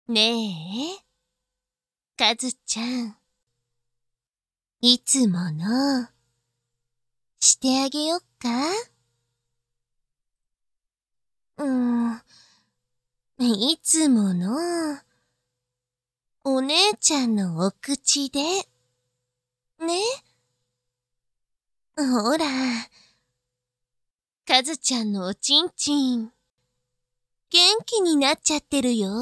ねえ、かずちゃん。いつもの、してあげよっか？いつもの、お姉ちゃんのお口で、ね？ほら、かずちゃんのおちんちん、元気になっちゃってるよ。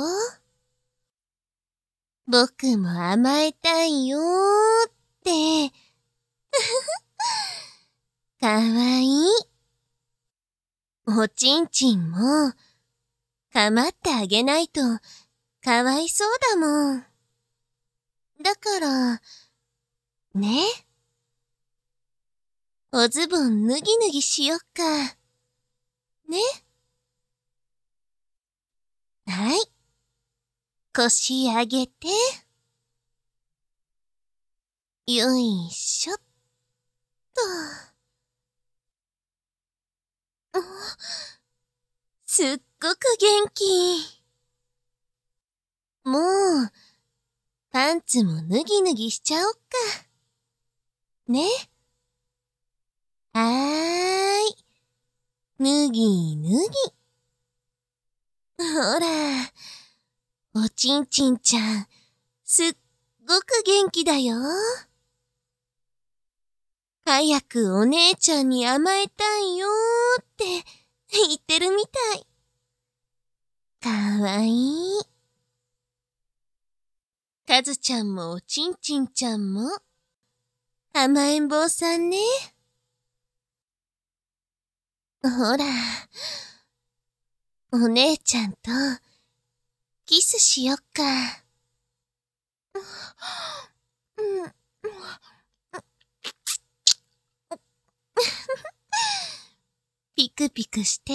僕も甘えたいよーって、かわいい。おちんちんも、かまってあげないと、かわいそうだもん。だから、ね。おズボン脱ぎ脱ぎしよっか。ね。はい。腰上げて。よいしょっと。すっごく元気。もう、パンツも脱ぎ脱ぎしちゃおっか。ね。はーい。脱ぎ脱ぎ。ほら、おちんちんちゃん、すっごく元気だよ。早くお姉ちゃんに甘えたいよーって言ってるみたい。かわいい。かずちゃんもおちんちんちゃんも甘えん坊さんね。ほら、お姉ちゃんとキスしよっか。ピクピクして、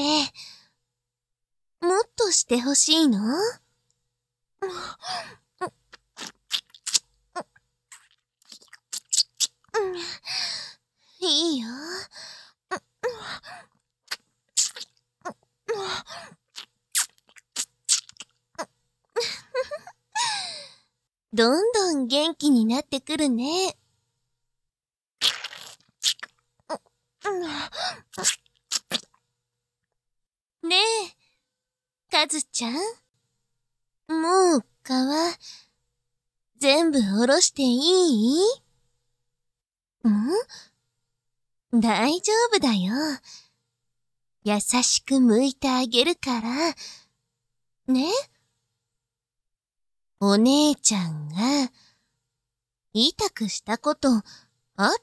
もっとしてほしいの？いいよ。どんどん元気になってくるね。ねえ、かずちゃん。もう全部下ろしていい？大丈夫だよ。優しく剥いてあげるから。ね？お姉ちゃんが、痛くしたことあった？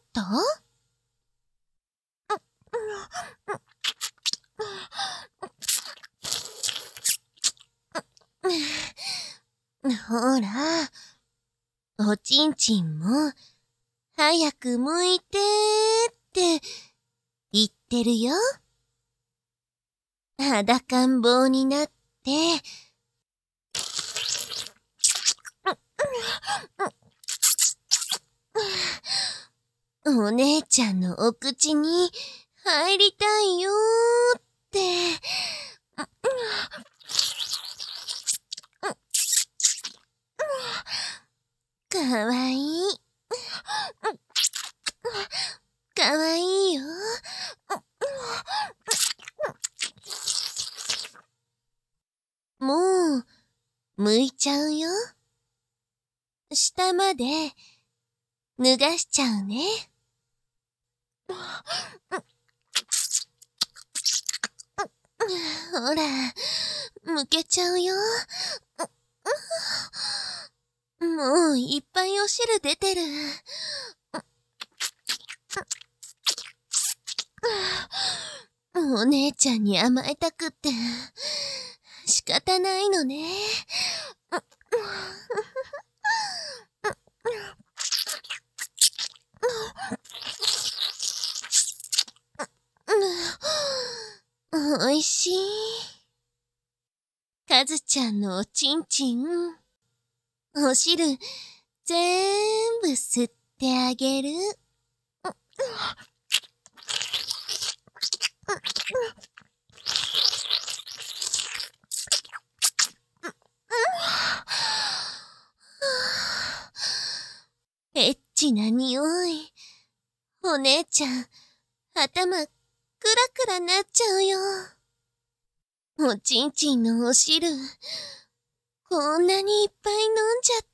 ほら、おちんちんも、早く剥いてーって言ってるよ。裸ん坊になって、お姉ちゃんのお口に入りたいよーって。かわいい。かわいいよ。もう、剥いちゃうよ。下まで、脱がしちゃうね。ほら、むけちゃうよ。もういっぱいお汁出てる。お姉ちゃんに甘えたくって仕方ないのね。おいしい。かずちゃんのおちんちん、お汁、ぜーんぶ吸ってあげる。 チな匂い。お姉ちゃん、頭、クラクラなっちゃうよ。おちんちんのお汁、こんなにいっぱい飲んじゃった。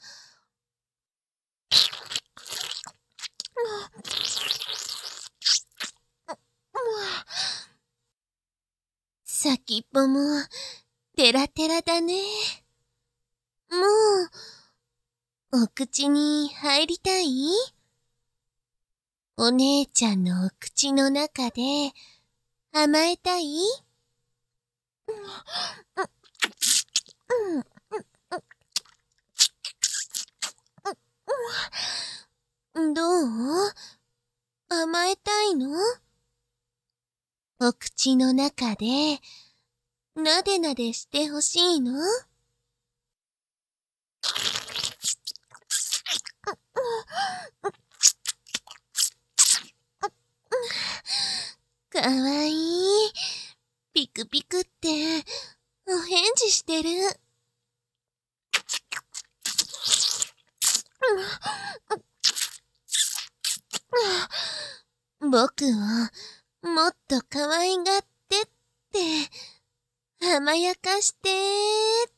先っぽも、テラテラだね。もう、お口に入りたい？お姉ちゃんのお口の中で、甘えたい？どう？甘えたいの？お口の中で、なでなでしてほしいの？かわいい。ピクピクって、お返事してる。僕をもっと可愛がってって、甘やかしてって、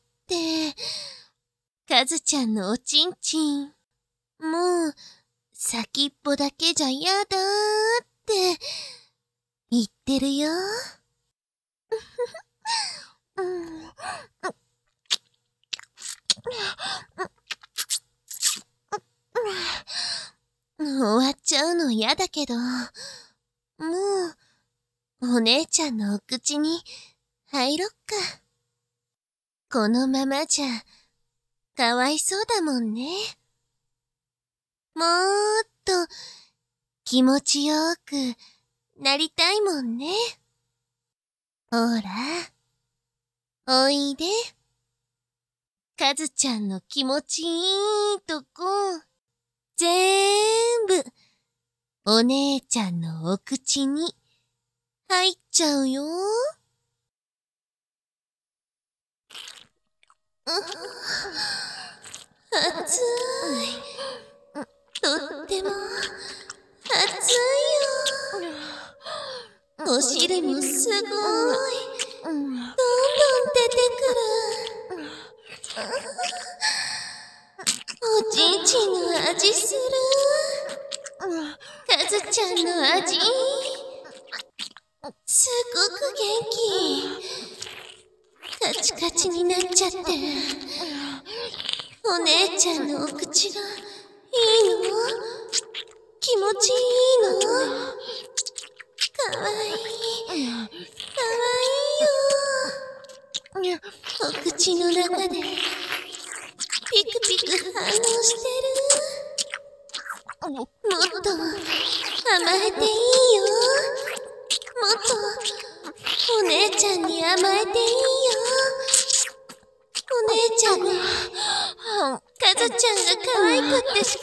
カズちゃんのおちんちん、もう先っぽだけじゃやだーって言ってるよ。終わっちゃうの嫌だけど、もう、お姉ちゃんのお口に入ろっか。このままじゃ、かわいそうだもんね。もっと、気持ちよくなりたいもんね。ほら、おいで。カズちゃんの気持ちいいとこ、ぜーんぶ、お姉ちゃんのお口に入っちゃうよ。暑い。とっても暑いよ。お汁もすごい。どんどん出てくる。おちんちんの味する。カズちゃんの味。すごく元気。カチカチになっちゃって。お姉ちゃんのお口がいいの？気持ちいいの？かわいい。かわいいよ。お口の中でピクピク反応してる。もっと甘えていいよ。もっとお姉ちゃんに甘えていいよ。お姉ちゃんね、カズちゃんが可愛くって仕方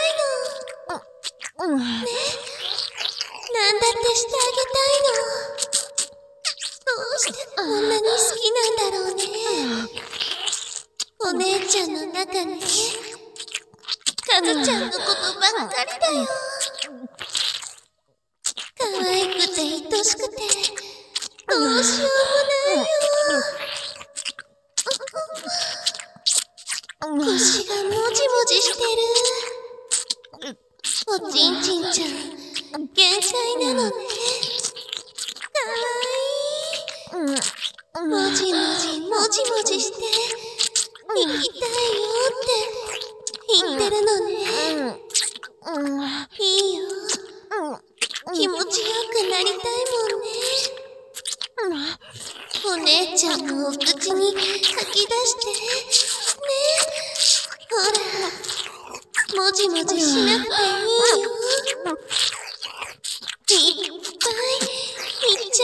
ないの。ね、なんだってしてあげたいの。どうしてこんなに好きなんだろうね。お姉ちゃんの中に、カズちゃんのことばっかりだよ。可愛くて愛しくて、どうしようもないよ。腰がもじもじしてる。おちんちんちゃん、限界なのね。かわいい。もじもじもじもじして、行きたいよって言ってるのね。いいよ。気持ちよくなりたいもんね。お姉ちゃんのお口に吐き出して、ね。ほら、もじもじしなくていいよ。いっぱいいっちゃ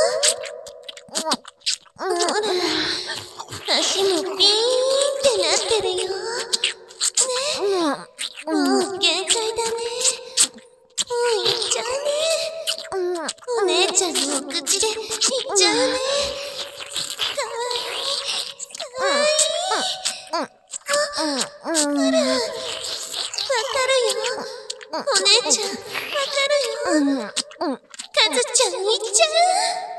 おう。ほら、足もピーンってなってるよ。ね。もう限界だね。もういっちゃうね。お姉ちゃんのお口でいっちゃうね。かわいい。かわいい。ほら、わかるよ。 ちゃん、わかるよ。カズちゃん行っちゃう。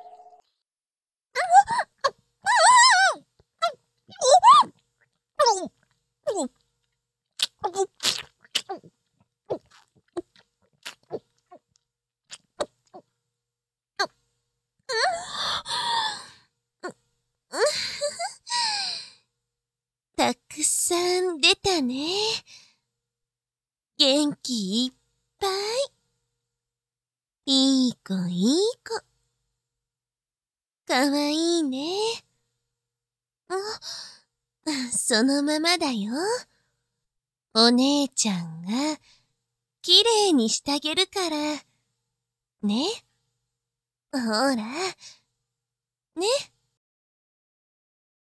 たくさん出たね。元気いっぱい。いい子いい子。かわいいね。そのままだよ。お姉ちゃんがきれいにしてあげるから。ね。ほら。ね。